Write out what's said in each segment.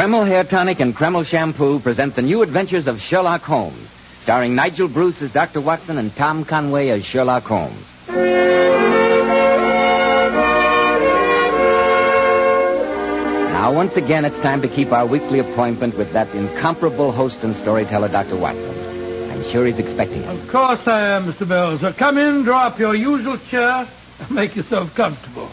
Kreml Hair Tonic and Kreml Shampoo present the new adventures of Sherlock Holmes, starring Nigel Bruce as Dr. Watson and Tom Conway as Sherlock Holmes. Now, once again, it's time to keep our weekly appointment with that incomparable host and storyteller, Dr. Watson. I'm sure he's expecting us. Of course I am, Mr. Bell. So come in, draw up your usual chair, and make yourself comfortable.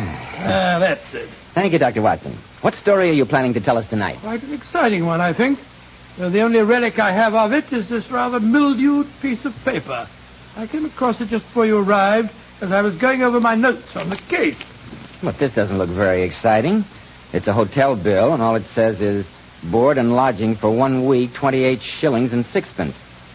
That's it. Thank you, Dr. Watson. What story are you planning to tell us tonight? Quite an exciting one, I think. The only relic I have of it is this rather mildewed piece of paper. I came across it just before you arrived as I was going over my notes on the case. But this doesn't look very exciting. It's a hotel bill, and all it says is board and lodging for 1 week, 28 shillings and sixpence.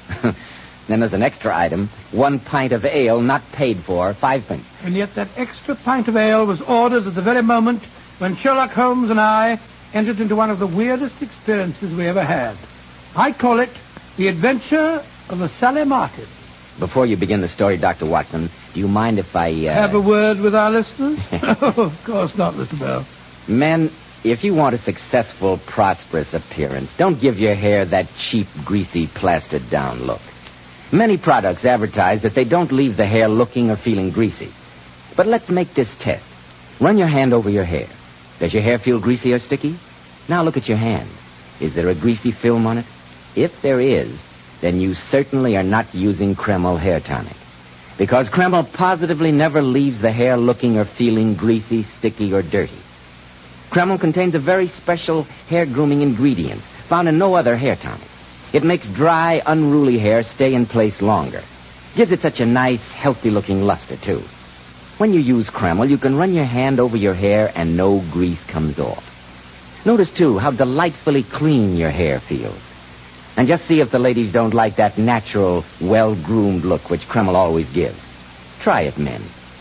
Then there's an extra item, 1 pint of ale not paid for, 5 pence. And yet that extra pint of ale was ordered at the very moment when Sherlock Holmes and I entered into one of the weirdest experiences we ever had. I call it The Adventure of the Sally Martin. Before you begin the story, Dr. Watson, do you mind if I... Have a word with our listeners? Of course not, Mr. Bell. Men, if you want a successful, prosperous appearance, don't give your hair that cheap, greasy, plastered-down look. Many products advertise that they don't leave the hair looking or feeling greasy. But let's make this test. Run your hand over your hair. Does your hair feel greasy or sticky? Now look at your hand. Is there a greasy film on it? If there is, then you certainly are not using Kreml Hair Tonic. Because Kreml positively never leaves the hair looking or feeling greasy, sticky, or dirty. Kreml contains a very special hair grooming ingredient found in no other hair tonic. It makes dry, unruly hair stay in place longer. Gives it such a nice, healthy-looking luster, too. When you use Kreml, you can run your hand over your hair and no grease comes off. Notice, too, how delightfully clean your hair feels. And just see if the ladies don't like that natural, well-groomed look which Kreml always gives. Try it, men.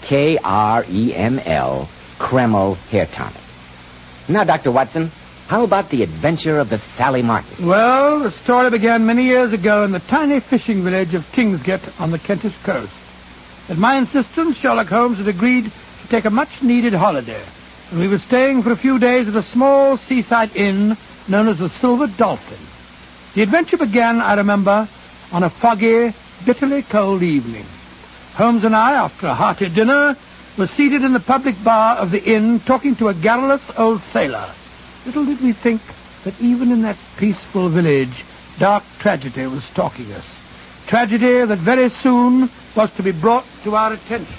Kreml, Kreml Hair Tonic. Now, Dr. Watson, how about the adventure of the Sally Martin? Well, the story began many years ago in the tiny fishing village of Kingsgate on the Kentish coast. At my insistence, Sherlock Holmes had agreed to take a much-needed holiday, and we were staying for a few days at a small seaside inn known as the Silver Dolphin. The adventure began, I remember, on a foggy, bitterly cold evening. Holmes and I, after a hearty dinner, were seated in the public bar of the inn talking to a garrulous old sailor. Little did we think that even in that peaceful village, dark tragedy was stalking us. Tragedy that very soon was to be brought to our attention.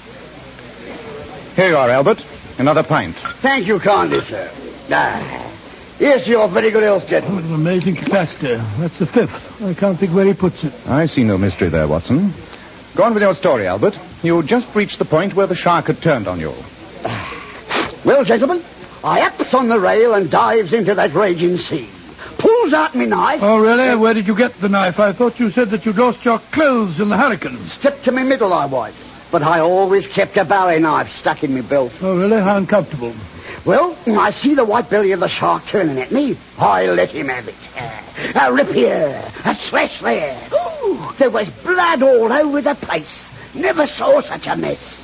Here you are, Albert. Another pint. Thank you kindly, sir. Here's your very good health, Oh, gentlemen. an amazing capacity. That's the fifth. I can't think where he puts it. I see no mystery there, Watson. Go on with your story, Albert. You just reached the point where the shark had turned on you. Well, gentlemen, I ups on the rail and dives into that raging sea. Pulls out me knife. Oh, really? Where did you get the knife? I thought you said that you'd lost your clothes in the hurricane. Stripped to me middle I was. But I always kept a Bowie knife stuck in me belt. Oh, really? How uncomfortable. Well, I see the white belly of the shark turning at me. I let him have it. A rip here, a slash there. Ooh, there was blood all over the place. Never saw such a mess.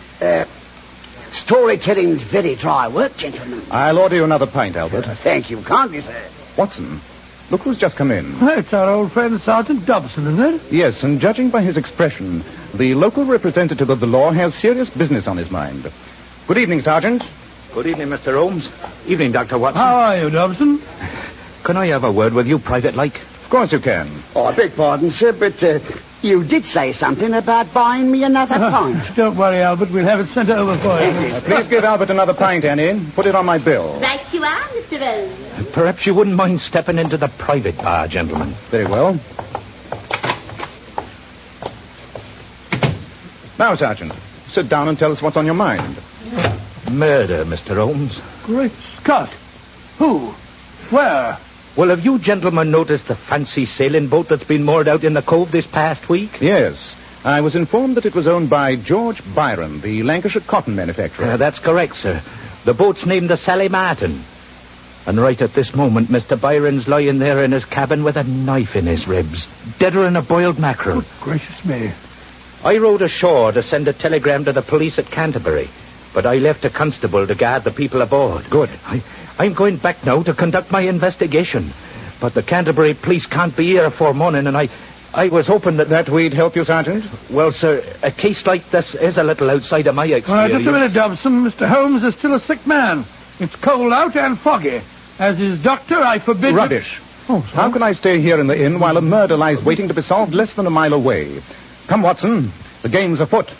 Storytelling's very dry work, gentlemen. I'll order you another pint, Albert. Thank you kindly, sir. Watson, look who's just come in. Oh, it's our old friend Sergeant Dobson, isn't it? Yes, and judging by his expression, the local representative of the law has serious business on his mind. Good evening, Sergeant. Good evening, Mr. Holmes. Evening, Dr. Watson. How are you, Dobson? Can I have a word with you, private-like? Of course you can. Oh, I beg pardon, sir, but you did say something about buying me another pint. Don't worry, Albert. We'll have it sent over for you. Please give Albert another pint, Annie. Put it on my bill. Right you are, Mr. Holmes. Perhaps you wouldn't mind stepping into the private bar, gentlemen. Very well. Now, Sergeant, sit down and tell us what's on your mind. Murder, Mr. Holmes. Great Scott. Who? Where? Well, have you gentlemen noticed the fancy sailing boat that's been moored out in the cove this past week? Yes. I was informed that it was owned by George Byron, the Lancashire cotton manufacturer. That's correct, sir. The boat's named the Sally Martin. And right at this moment, Mr. Byron's lying there in his cabin with a knife in his ribs, deader than a boiled mackerel. Good gracious me. I rowed ashore to send a telegram to the police at Canterbury. But I left a constable to guard the people aboard. Good. I'm going back now to conduct my investigation. But the Canterbury police can't be here afore morning, and I was hoping that we'd help you, Sergeant? Well, sir, a case like this is a little outside of my experience. Just a minute, Dobson. Mr. Holmes is still a sick man. It's cold out and foggy. As his doctor, I forbid... Rubbish. How can I stay here in the inn while a murder lies waiting to be solved less than a mile away? Come, Watson. The game's afoot.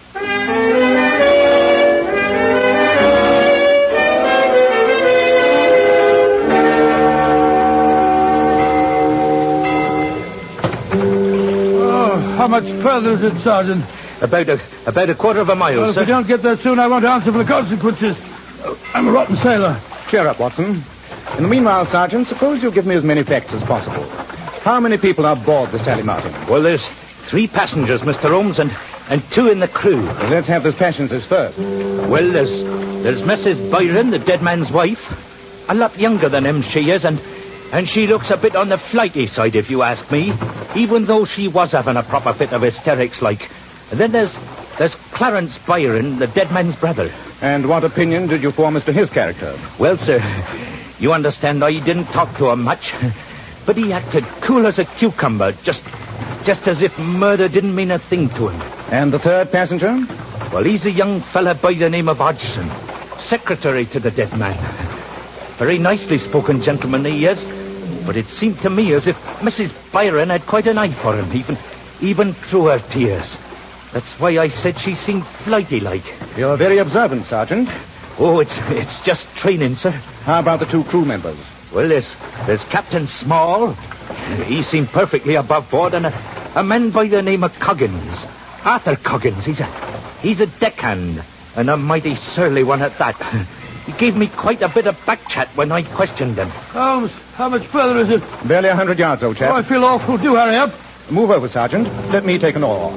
How much further is it, Sergeant? About a quarter of a mile, Well, sir. if we don't get there soon, I won't answer for the consequences. I'm a rotten sailor. Cheer up, Watson. In the meanwhile, Sergeant, suppose you give me as many facts as possible. How many people are aboard the Sally Martin? Well, there's 3 passengers, Mr. Holmes, and 2 in the crew. Well, let's have those passengers first. Well, there's Mrs. Byron, the dead man's wife. A lot younger than him, she is, and she looks a bit on the flighty side, if you ask me, even though she was having a proper fit of hysterics, like. And then there's Clarence Byron, the dead man's brother. And what opinion did you form as to his character? Well, sir, you understand I didn't talk to him much, but he acted cool as a cucumber, just as if murder didn't mean a thing to him. And the third passenger? Well, he's a young fella by the name of Hodgson, secretary to the dead man. Very nicely spoken gentleman he is, but it seemed to me as if Mrs. Byron had quite an eye for him, even through her tears. That's why I said she seemed flighty-like. You're very observant, Sergeant. Oh, it's just training, sir. How about the 2 crew members? Well, there's Captain Small. He seemed perfectly above board, and a man by the name of Coggins. Arthur Coggins. He's a deckhand, and a mighty surly one at that. He gave me quite a bit of back chat when I questioned him. Holmes, how much further is it? Barely 100 yards, old chap. Oh, I feel awful. Do hurry up. Move over, Sergeant. Let me take an oar.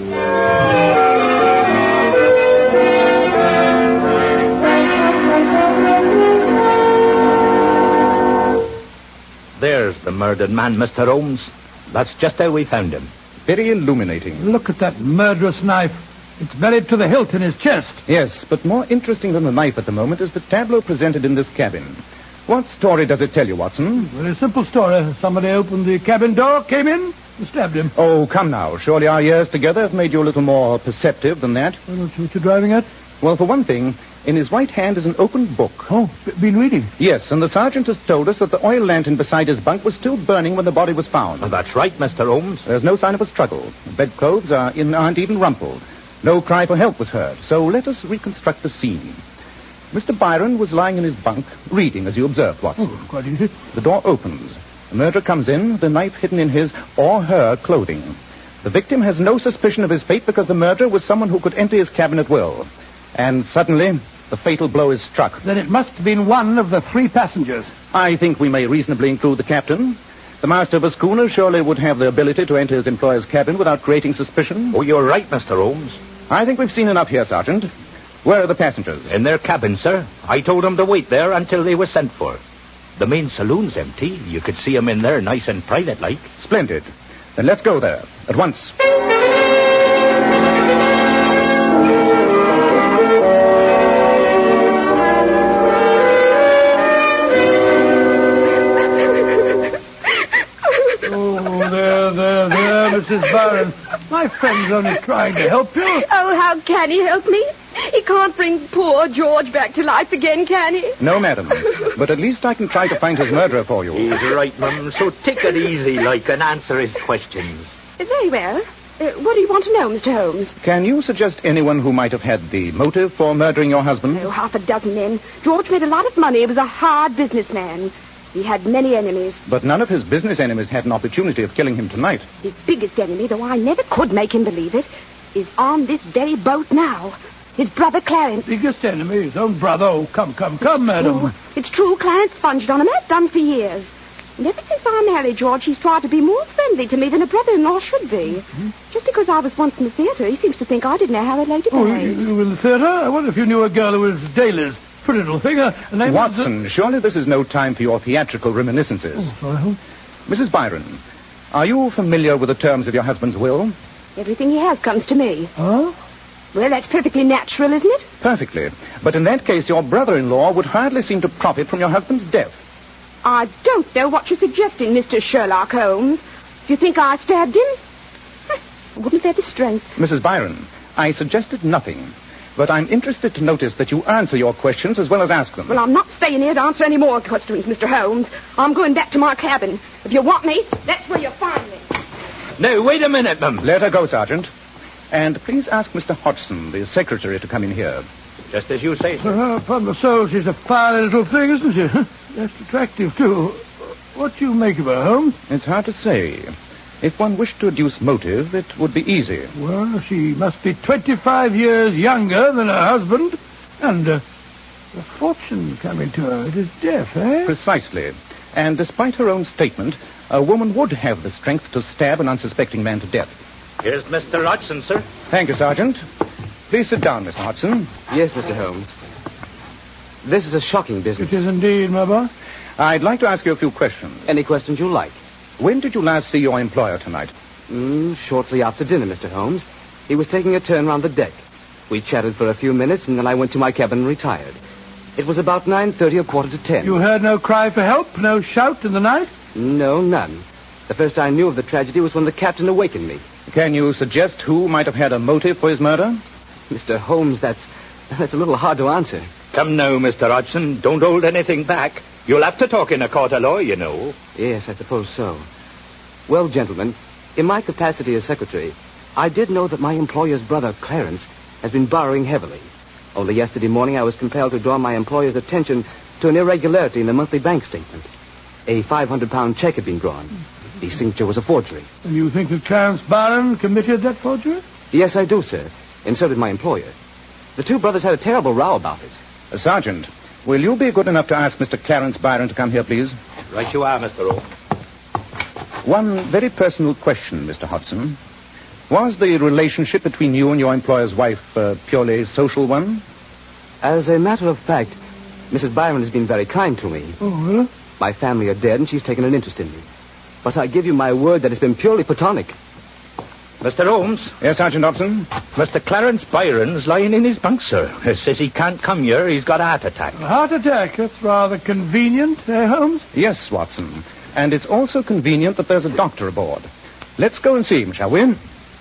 There's the murdered man, Mr. Holmes. That's just how we found him. Very illuminating. Look at that murderous knife. It's buried to the hilt in his chest. Yes, but more interesting than the knife at the moment is the tableau presented in this cabin. What story does it tell you, Watson? Very simple story. Somebody opened the cabin door, came in, and stabbed him. Oh, come now. Surely our years together have made you a little more perceptive than that. Well, what you're driving at? Well, for one thing, in his right hand is an open book. Oh, been reading? Yes, and the sergeant has told us that the oil lantern beside his bunk was still burning when the body was found. Oh, that's right, Mr. Holmes. There's no sign of a struggle. The bedclothes aren't even rumpled. No cry for help was heard. So let us reconstruct the scene. Mr. Byron was lying in his bunk, reading, as you observed, Watson. Oh, quite easy. The door opens. The murderer comes in, the knife hidden in his or her clothing. The victim has no suspicion of his fate because the murderer was someone who could enter his cabin at will. And suddenly, the fatal blow is struck. Then it must have been one of the 3 passengers. I think we may reasonably include the captain. The master of a schooner surely would have the ability to enter his employer's cabin without creating suspicion. Oh, you're right, Mr. Holmes. I think we've seen enough here, Sergeant. Where are the passengers? In their cabin, sir. I told them to wait there until they were sent for. The main saloon's empty. You could see them in there nice and private-like. Splendid. Then let's go there. At once. Mrs. Byron. My friend's only trying to help you. Oh, how can he help me? He can't bring poor George back to life again, can he? No, madam. But at least I can try to find his murderer for you. He's right, Mum. So take it easy, like, and answer his questions. Very well. What do you want to know, Mr. Holmes? Can you suggest anyone who might have had the motive for murdering your husband? Oh, 6 men. George made a lot of money. He was a hard businessman. He had many enemies. But none of his business enemies had an opportunity of killing him tonight. His biggest enemy, though I never could make him believe it, is on this very boat now. His brother Clarence. Biggest enemy, his own brother. Oh, come, madam. It's true. Clarence sponged on him. Has done for years. And ever since I married George, he's tried to be more friendly to me than a brother-in-law should be. Mm-hmm. Just because I was once in the theatre, he seems to think I didn't know how that lady behaves. You were in the theatre? I wonder if you knew a girl who was Daly's. Pretty little thing. Watson, surely this is no time for your theatrical reminiscences. Oh, sorry. Mrs. Byron, are you familiar with the terms of your husband's will? Everything he has comes to me. Huh? Well, that's perfectly natural, isn't it? Perfectly. But in that case, your brother-in-law would hardly seem to profit from your husband's death. I don't know what you're suggesting, Mr. Sherlock Holmes. Do you think I stabbed him? I wouldn't have had the strength. Mrs. Byron, I suggested nothing. But I'm interested to notice that you answer your questions as well as ask them. Well, I'm not staying here to answer any more questions, Mr. Holmes. I'm going back to my cabin. If you want me, that's where you'll find me. Now, wait a minute, ma'am. Let her go, Sergeant. And please ask Mr. Hodgson, the secretary, to come in here. Just as you say, sir. Upon the soul, she's a fine little thing, isn't she? That's attractive, too. What do you make of her, Holmes? It's hard to say. If one wished to adduce motive, it would be easy. Well, she must be 25 years younger than her husband, and a fortune coming to her. It is death, eh? Precisely. And despite her own statement, a woman would have the strength to stab an unsuspecting man to death. Here's Mr. Hodgson, sir. Thank you, Sergeant. Please sit down, Mr. Hodgson. Yes, Mr. Holmes. This is a shocking business. It is indeed, my boy. I'd like to ask you a few questions. Any questions you like. When did you last see your employer tonight? Shortly after dinner, Mr. Holmes. He was taking a turn round the deck. We chatted for a few minutes, and then I went to my cabin and retired. It was about 9:30 or 9:45. You heard no cry for help, no shout in the night? No, none. The first I knew of the tragedy was when the captain awakened me. Can you suggest who might have had a motive for his murder? Mr. Holmes, that's a little hard to answer. Come now, Mr. Hodgson. Don't hold anything back. You'll have to talk in a court of law, you know. Yes, I suppose so. Well, gentlemen, in my capacity as secretary, I did know that my employer's brother, Clarence, has been borrowing heavily. Only yesterday morning I was compelled to draw my employer's attention to an irregularity in the monthly bank statement. A £500 check had been drawn. The signature was a forgery. And you think that Clarence Byron committed that forgery? Yes, I do, sir. And so did my employer. The two brothers had a terrible row about it. Sergeant, will you be good enough to ask Mr. Clarence Byron to come here, please? Right you are, Mr. O. One very personal question, Mr. Hodgson. Was the relationship between you and your employer's wife a purely social one? As a matter of fact, Mrs. Byron has been very kind to me. Oh, really? My family are dead, and she's taken an interest in me. But I give you my word that it's been purely platonic. Mr. Holmes. Yes, Sergeant Dobson? Mr. Clarence Byron's lying in his bunk, sir. Says he can't come here. He's got a heart attack. A heart attack? That's rather convenient, eh, Holmes? Yes, Watson. And it's also convenient that there's a doctor aboard. Let's go and see him, shall we?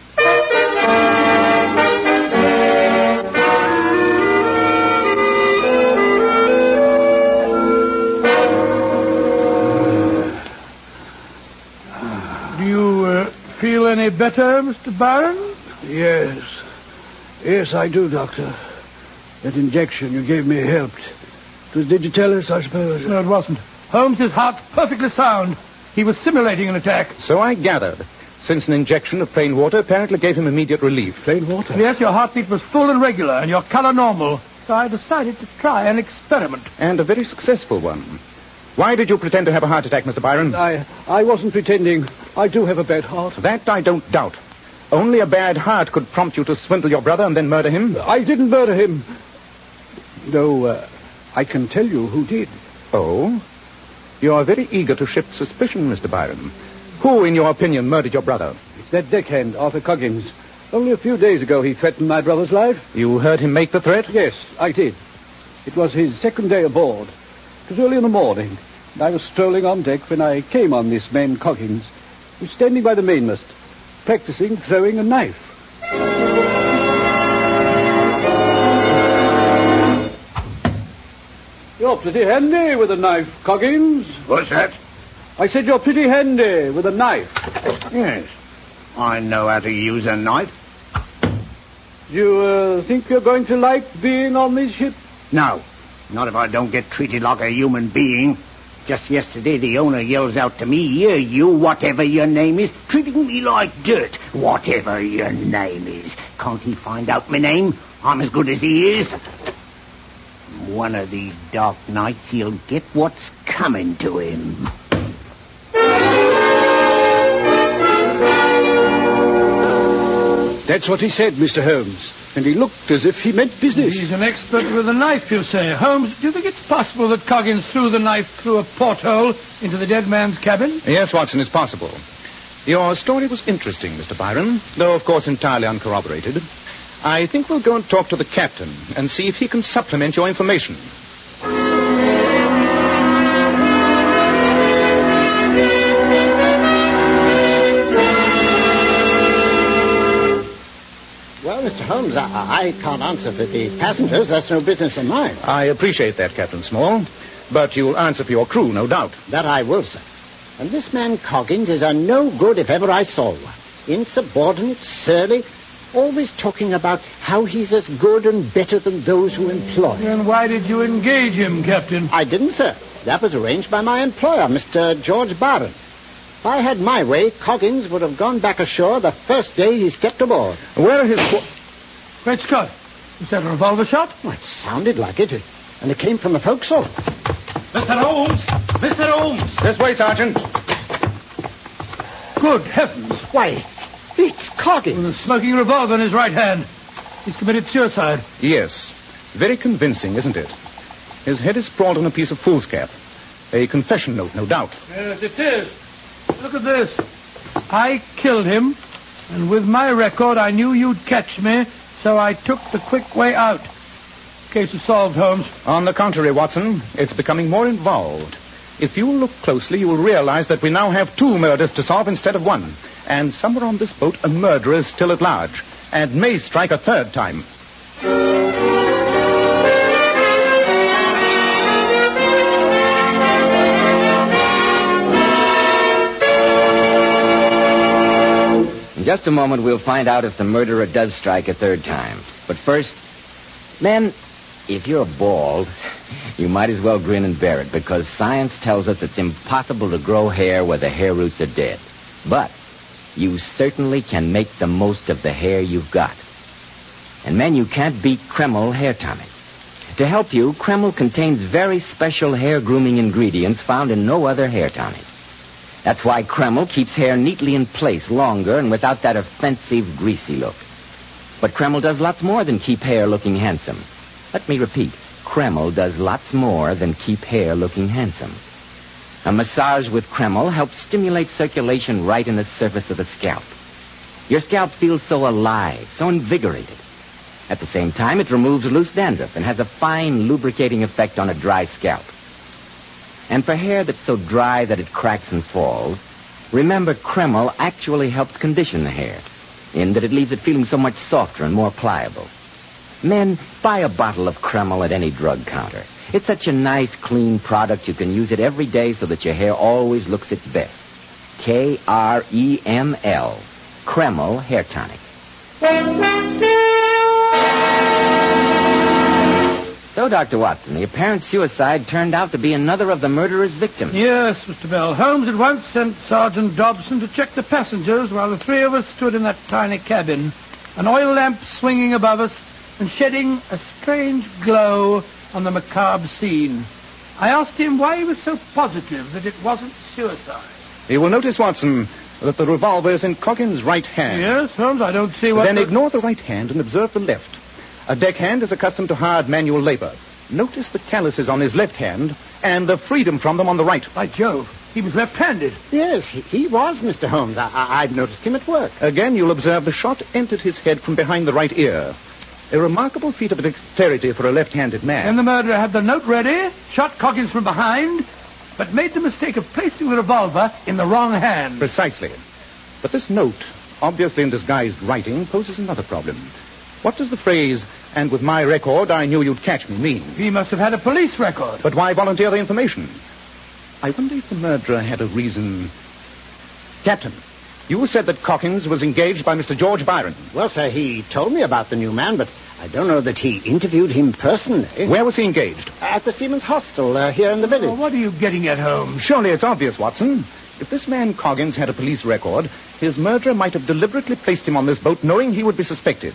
Do you feel any better, Mr. Byron? Yes. Yes, I do, Doctor. That injection you gave me helped. It was digitalis, I suppose. No, it wasn't. Holmes' heart's perfectly sound. He was simulating an attack. So I gathered, since an injection of plain water apparently gave him immediate relief. Plain water? Yes, your heartbeat was full and regular, and your color normal. So I decided to try an experiment. And a very successful one. Why did you pretend to have a heart attack, Mr. Byron? I wasn't pretending. I do have a bad heart. That I don't doubt. Only a bad heart could prompt you to swindle your brother and then murder him. I didn't murder him. Though, I can tell you who did. Oh? You are very eager to shift suspicion, Mr. Byron. Who, in your opinion, murdered your brother? It's that deckhand, Arthur Coggins. Only a few days ago he threatened my brother's life. You heard him make the threat? Yes, I did. It was his second day aboard. It was early in the morning, and I was strolling on deck when I came on this man Coggins, who was standing by the mainmast, practicing throwing a knife. You're pretty handy with a knife, Coggins. What's that? I said you're pretty handy with a knife. Yes. I know how to use a knife. You think you're going to like being on this ship? No. Not if I don't get treated like a human being. Just yesterday, the owner yells out to me, "Here, you, whatever your name is, treating me like dirt. Whatever your name is. Can't he find out my name? I'm as good as he is." One of these dark nights, he'll get what's coming to him. That's what he said, Mr. Holmes. And he looked as if he meant business. He's an expert with a knife, you say. Holmes, do you think it's possible that Coggins threw the knife through a porthole into the dead man's cabin? Yes, Watson, it's possible. Your story was interesting, Mr. Byron, though, of course, entirely uncorroborated. I think we'll go and talk to the captain and see if he can supplement your information. Well, Mr. Holmes, I can't answer for the passengers. That's no business of mine. I appreciate that, Captain Small. But you'll answer for your crew, no doubt. That I will, sir. And this man Coggins is a no good if ever I saw one. Insubordinate, surly, always talking about how he's as good and better than those who employ him. And why did you engage him, Captain? I didn't, sir. That was arranged by my employer, Mr. George Byron. If I had my way, Coggins would have gone back ashore the first day he stepped aboard. Where are his... Great Scott! Was that a revolver shot? Well, it sounded like it. And it came from the forecastle. Mr. Holmes! Mr. Holmes! This way, Sergeant. Good heavens! Why, it's Coggins. With a smoking revolver in his right hand. He's committed suicide. Yes. Very convincing, isn't it? His head is sprawled on a piece of foolscap. A confession note, no doubt. Yes, it is. Look at this. I killed him, and with my record I knew you'd catch me, so I took the quick way out. Case is solved, Holmes. On the contrary, Watson, it's becoming more involved. If you look closely, you will realize that we now have 2 murders to solve instead of 1. And somewhere on this boat, a murderer is still at large, and may strike a 3rd time. In just a moment, we'll find out if the murderer does strike a 3rd time. But first, men, if you're bald, you might as well grin and bear it, because science tells us it's impossible to grow hair where the hair roots are dead. But you certainly can make the most of the hair you've got. And men, you can't beat Kreml Hair Tonic. To help you, Kreml contains very special hair grooming ingredients found in no other hair tonic. That's why Kreml keeps hair neatly in place longer and without that offensive, greasy look. But Kreml does lots more than keep hair looking handsome. Let me repeat. Kreml does lots more than keep hair looking handsome. A massage with Kreml helps stimulate circulation right in the surface of the scalp. Your scalp feels so alive, so invigorated. At the same time, it removes loose dandruff and has a fine lubricating effect on a dry scalp. And for hair that's so dry that it cracks and falls, remember Kreml actually helps condition the hair, in that it leaves it feeling so much softer and more pliable. Men, buy a bottle of Kreml at any drug counter. It's such a nice, clean product you can use it every day so that your hair always looks its best. Kreml. Kreml Hair Tonic. So, Dr. Watson, the apparent suicide turned out to be another of the murderer's victims. Yes, Mr. Bell. Holmes at once sent Sergeant Dobson to check the passengers while the 3 of us stood in that tiny cabin, an oil lamp swinging above us and shedding a strange glow on the macabre scene. I asked him why he was so positive that it wasn't suicide. You will notice, Watson, that the revolver is in Coggins' right hand. Yes, Holmes, I don't see what... Then ignore the right hand and observe the left. A deckhand is accustomed to hard manual labor. Notice the calluses on his left hand and the freedom from them on the right. By Jove, he was left-handed. Yes, he was, Mr. Holmes. I've noticed him at work. Again, you'll observe the shot entered his head from behind the right ear. A remarkable feat of dexterity for a left-handed man. And the murderer had the note ready, shot Coggins from behind, but made the mistake of placing the revolver in the wrong hand. Precisely. But this note, obviously in disguised writing, poses another problem. What does the phrase, "and with my record, I knew you'd catch me," mean? He must have had a police record. But why volunteer the information? I wonder if the murderer had a reason... Captain, you said that Coggins was engaged by Mr. George Byron. Well, sir, he told me about the new man, but I don't know that he interviewed him personally. Where was he engaged? At the Seamen's Hostel here in the village. Oh, what are you getting at, Holmes? Surely it's obvious, Watson. If this man Coggins had a police record, his murderer might have deliberately placed him on this boat knowing he would be suspected.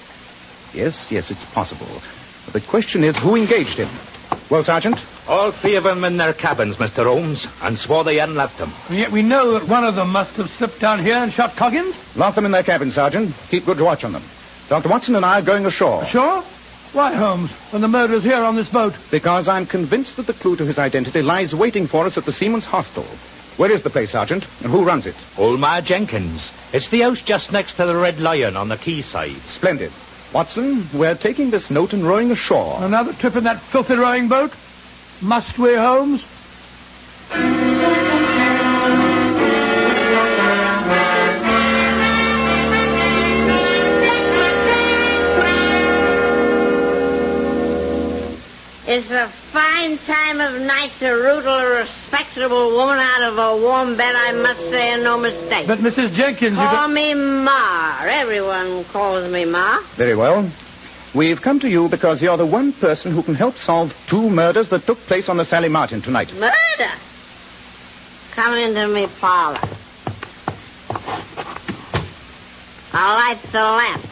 Yes, it's possible. But the question is, who engaged him? Well, Sergeant? All 3 of them in their cabins, Mr. Holmes, and swore they hadn't left them. And yet we know that one of them must have slipped down here and shot Coggins. Lock them in their cabins, Sergeant. Keep good watch on them. Dr. Watson and I are going ashore. Ashore? Why, Holmes, when the murderer's here on this boat? Because I'm convinced that the clue to his identity lies waiting for us at the Seamen's Hostel. Where is the place, Sergeant, and who runs it? Old Ma Jenkins. It's the house just next to the Red Lion on the quayside. Splendid. Watson, we're taking this note and rowing ashore. Another trip in that filthy rowing boat? Must we, Holmes? It's a fine time of night to rootle a respectable woman out of a warm bed, I must say, and no mistake. But, Mrs. Jenkins, Call me Ma. Everyone calls me Ma. Very well. We've come to you because you're the one person who can help solve 2 murders that took place on the Sally Martin tonight. Murder? Come into me parlor. I'll light the lamp.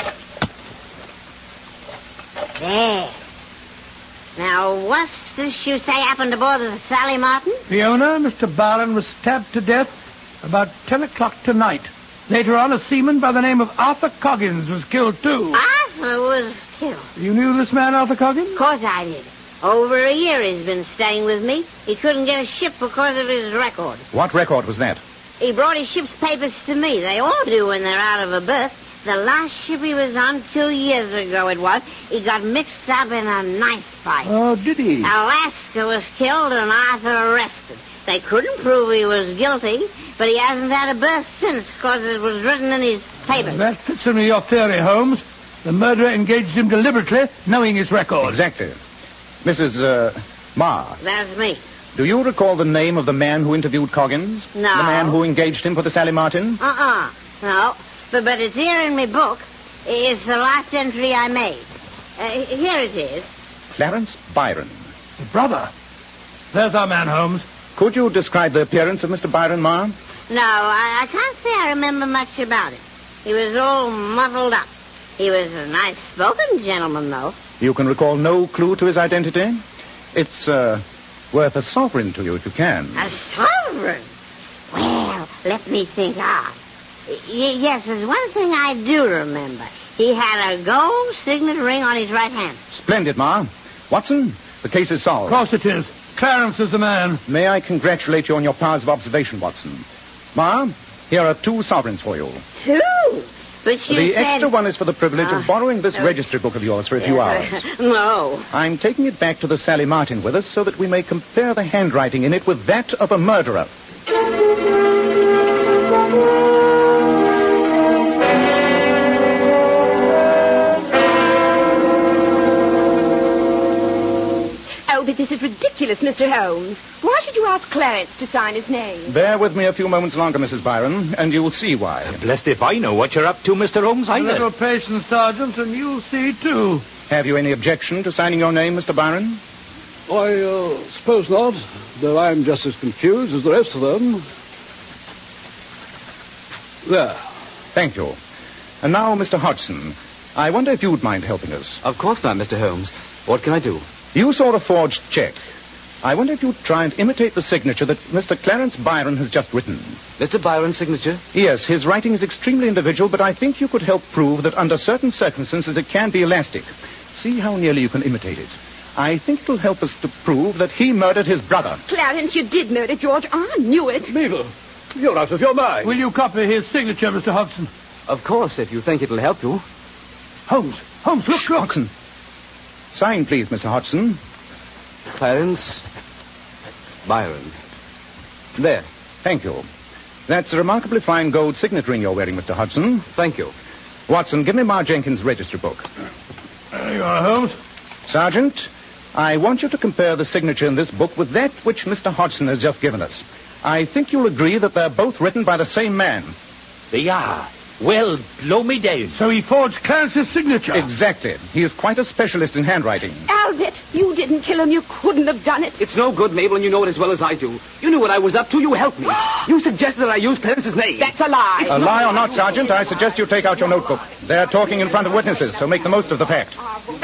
There. Now, what's this you say happened aboard the Sally Martin? The owner, Mr. Byron, was stabbed to death about 10 o'clock tonight. Later on, a seaman by the name of Arthur Coggins was killed, too. Arthur was killed? You knew this man, Arthur Coggins? Of course I did. Over a year he's been staying with me. He couldn't get a ship because of his record. What record was that? He brought his ship's papers to me. They all do when they're out of a berth. The last ship he was on 2 years ago it was, he got mixed up in a knife fight. Oh, did he? Alaska was killed and Arthur arrested. They couldn't prove he was guilty, but he hasn't had a berth since because it was written in his papers. That fits in with your theory, Holmes. The murderer engaged him deliberately, knowing his record. Exactly. Mrs. Ma. That's me. Do you recall the name of the man who interviewed Coggins? No. The man who engaged him for the Sally Martin? No. But it's here in my book. It's the last entry I made. Here it is. Clarence Byron. The brother. There's our man, Holmes. Could you describe the appearance of Mr. Byron, Ma? No, I can't say I remember much about it. He was all muddled up. He was a nice-spoken gentleman, though. You can recall no clue to his identity? It's worth a sovereign to you if you can. A sovereign? Well, let me think hard. Yes, there's one thing I do remember. He had a gold signet ring on his right hand. Splendid, Ma. Watson, the case is solved. Of course it is. Clarence is the man. May I congratulate you on your powers of observation, Watson. Ma, here are 2 sovereigns for you. 2? But you The said... extra one is for the privilege of borrowing this registry book of yours for a few hours. No. I'm taking it back to the Sally Martin with us so that we may compare the handwriting in it with that of a murderer. Oh, but this is ridiculous, Mr. Holmes. Why should you ask Clarence to sign his name? Bear with me a few moments longer, Mrs. Byron, and you'll see why. Blessed if I know what you're up to, Mr. Holmes, A either. little patience, Sergeant, and you'll see, too. Have you any objection to signing your name, Mr. Byron? I suppose not, though I'm just as confused as the rest of them. There. Thank you. And now, Mr. Hodgson, I wonder if you'd mind helping us. Of course not, Mr. Holmes. What can I do? You saw the forged check. I wonder if you'd try and imitate the signature that Mr. Clarence Byron has just written. Mr. Byron's signature? Yes, his writing is extremely individual, but I think you could help prove that under certain circumstances it can be elastic. See how nearly you can imitate it. I think it'll help us to prove that he murdered his brother. Clarence, you did murder George. I knew it. Mabel, you're out of your mind. Will you copy his signature, Mr. Hodgson? Of course, if you think it'll help you. Holmes, look. Hodgson. Sign, please, Mr. Hodgson. Clarence Byron. There. Thank you. That's a remarkably fine gold signet ring you're wearing, Mr. Hodgson. Thank you. Watson, give me Ma Jenkins' registry book. There you are, Holmes. Sergeant, I want you to compare the signature in this book with that which Mr. Hodgson has just given us. I think you'll agree that they're both written by the same man. They are. Well, blow me down. So he forged Clarence's signature. Exactly. He is quite a specialist in handwriting. Albert, you didn't kill him. You couldn't have done it. It's no good, Mabel, and you know it as well as I do. You knew what I was up to. You helped me. You suggested that I use Clarence's name. That's a lie. A lie or not, Sergeant, I suggest you take out your notebook. They're talking in front of witnesses, so make the most of the fact.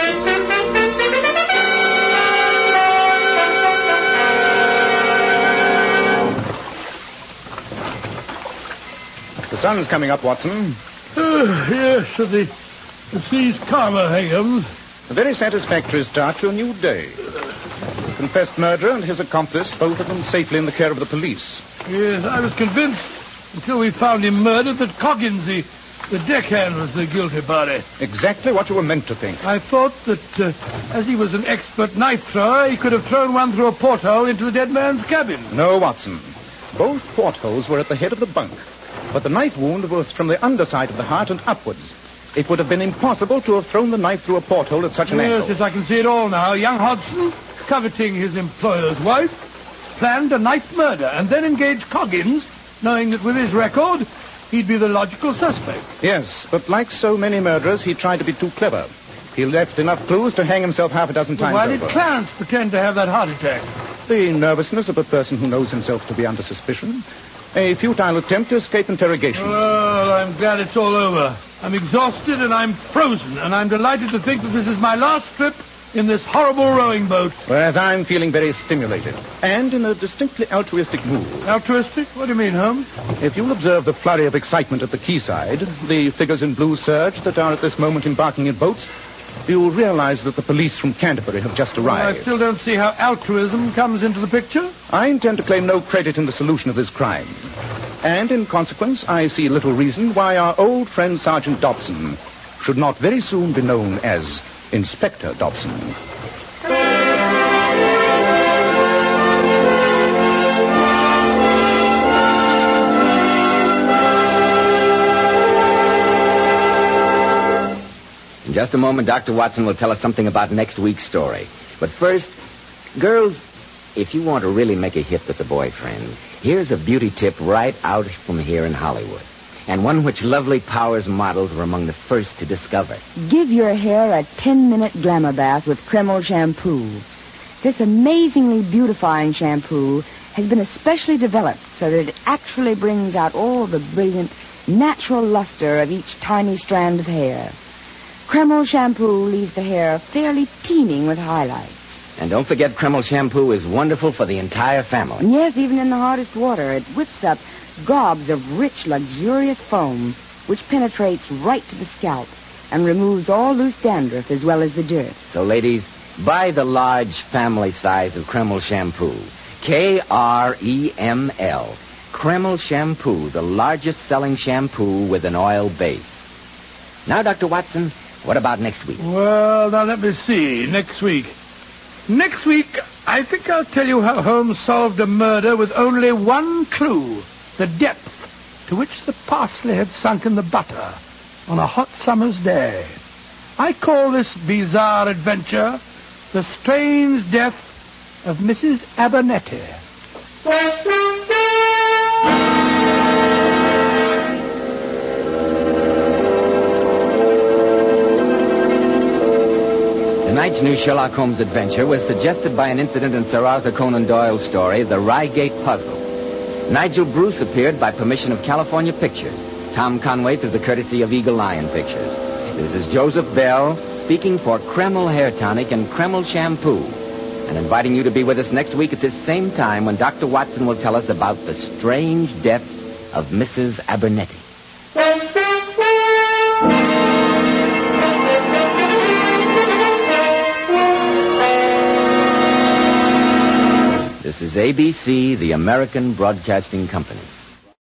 The sun's coming up, Watson. Yes, the sea's calmer, Higgins. A very satisfactory start to a new day. The confessed murderer and his accomplice, both of them safely in the care of the police. Yes, I was convinced, until we found him murdered, that Coggins, the The deckhand was the guilty party. Exactly what you were meant to think. I thought that, as he was an expert knife thrower, he could have thrown one through a porthole into the dead man's cabin. No, Watson. Both portholes were at the head of the bunk, but the knife wound was from the underside of the heart and upwards. It would have been impossible to have thrown the knife through a porthole at such an angle. Yes, I can see it all now. Young Hodgson, coveting his employer's wife, planned a knife murder and then engaged Coggins, knowing that with his record, he'd be the logical suspect. Yes, but like so many murderers, he tried to be too clever. He left enough clues to hang himself half a dozen times Why over. did Clarence pretend to have that heart attack? The nervousness of a person who knows himself to be under suspicion. A futile attempt to escape interrogation. Well, I'm glad it's all over. I'm exhausted and I'm frozen, and I'm delighted to think that this is my last trip in this horrible rowing boat. Whereas I'm feeling very stimulated, and in a distinctly altruistic mood. Altruistic? What do you mean, Holmes? If you'll observe the flurry of excitement at the quayside, the figures in blue serge that are at this moment embarking in boats, you'll realize that the police from Canterbury have just arrived. I still don't see how altruism comes into the picture. I intend to claim no credit in the solution of this crime. And in consequence, I see little reason why our old friend Sergeant Dobson should not very soon be known as Inspector Dobson. In just a moment, Dr. Watson will tell us something about next week's story. But first, girls, if you want to really make a hit with the boyfriend, here's a beauty tip right out from here in Hollywood. And one which Lovely Powers models were among the first to discover. Give your hair a 10-minute glamour bath with Kreml shampoo. This amazingly beautifying shampoo has been especially developed so that it actually brings out all the brilliant, natural luster of each tiny strand of hair. Kreml shampoo leaves the hair fairly teeming with highlights. And don't forget, Kreml shampoo is wonderful for the entire family. And yes, even in the hardest water, it whips up gobs of rich, luxurious foam, which penetrates right to the scalp and removes all loose dandruff as well as the dirt. So, ladies, buy the large family size of Kreml shampoo. Kreml. Kreml shampoo, the largest selling shampoo with an oil base. Now, Dr. Watson, what about next week? Well, now let me see. Next week, I think I'll tell you how Holmes solved a murder with only one clue. The depth to which the parsley had sunk in the butter on a hot summer's day. I call this bizarre adventure The Strange Death of Mrs. Abernethy. Tonight's new Sherlock Holmes adventure was suggested by an incident in Sir Arthur Conan Doyle's story, The Reigate Puzzle. Nigel Bruce appeared by permission of California Pictures. Tom Conway through the courtesy of Eagle Lion Pictures. This is Joseph Bell speaking for Kreml Hair Tonic and Kreml Shampoo, and inviting you to be with us next week at this same time when Dr. Watson will tell us about the strange death of Mrs. Abernethy. This is ABC, the American Broadcasting Company.